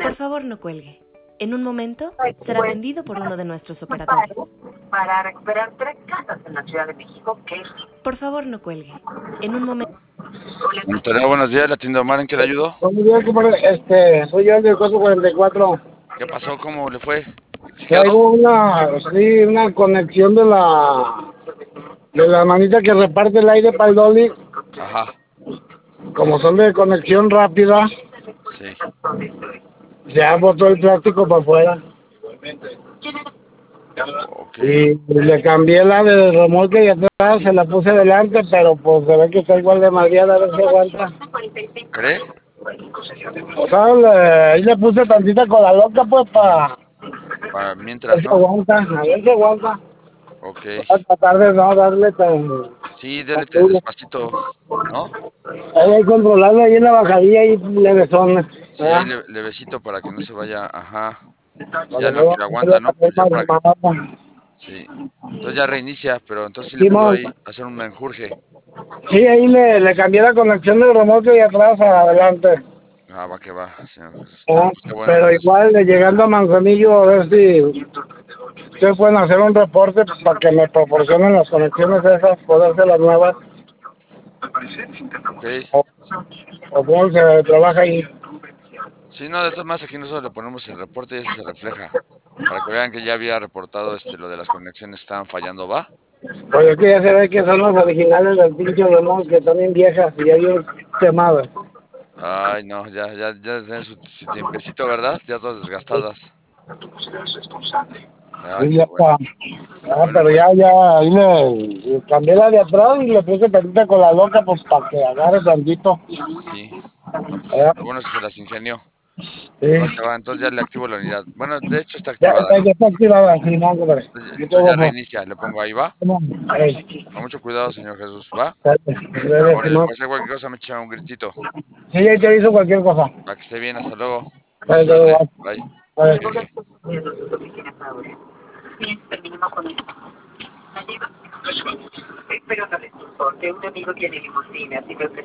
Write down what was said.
Por favor, no cuelgue. En un momento será atendido por uno de nuestros operadores. Para recuperar 3 casas en la Ciudad de México que... Por favor, no cuelgue. En un momento... Montaña, buenos días, la tienda Omar, ¿en qué le ayudó? Buenos días, compadre. Soy yo el del 444. ¿Qué pasó? ¿Cómo le fue? ¿Sí quedó? Traigo una conexión de la manita que reparte el aire para el dolly. Ajá, Como son de conexión rápida, sí. ya botó el plástico para afuera. Ok. Y le cambié la del remolque y atrás, se la puse delante, pero pues se ve que está igual de madreada, a ver si aguanta. ¿Cree? O sea, ahí le puse tantita con la loca, pues, para Para ver mientras, si ¿no? aguanta, a ver si aguanta. Ok. Voy a tratar de no darle Sí, tan dele duro. despacito, ¿no? Ahí controlando ahí en la bajadilla y levesón, Sí, ahí ¿verdad? levecito para que no se vaya, ajá. Para Ya que en lo no que vaya le a hacerle aguanta, ¿no? Pues ya para que... la mamada. Sí. Entonces ya reinicia, pero entonces sí le pudo Simón, ahí hacer un menjurje. sí, ahí le cambié la conexión del remolque y atrás a adelante. Ah, va que va, señor Jesús. No, ¿Eh? pues qué bueno, Pero pues. igual, llegando a Manzanillo, a ver si ustedes pueden hacer un reporte para que me proporcionen las conexiones esas, poderse las nuevas, Ok. o, o cómo se trabaja ahí. Sí, no, de todas maneras aquí nosotros le ponemos el reporte y eso se refleja. Para que vean que ya había reportado lo de las conexiones que estaban fallando, ¿va? Pues es que ya se ve que son los originales del pinche remolque, que están bien viejas y ya bien quemadas. Ay, no, ya tienen su tiempecito, ¿verdad? Ya todas desgastadas. Ah, Sí, qué ya bueno. está. Ah, Bueno, pero pues ahí le cambié la de atrás y le puse tantita con la loca, pues para que agarre tantito. sí. No, pues ¿Verdad? lo bueno es que se las ingenió. Pues va que Sí. va, entonces ya le activo la unidad. Bueno, de hecho está Ya, activada, ya, ¿no? ya está activada, sí, no, compadre. Yo Entonces ya tengo fe. reinicia, le pongo ahí, ¿va? Ey, Con mucho cuidado, señor Jesús, ¿va? dale, Órale, Simón. cualquier cosa me echa un gritito. Sí, ahí te hizo cualquier cosa. Para que esté bien, hasta luego. Dale, Suerte, dale, bye. dale. Luego de sus oficinas ahora. Bien, terminamos con esto. ¿La lleva? Pero no les importe, un amigo tiene limusina, así que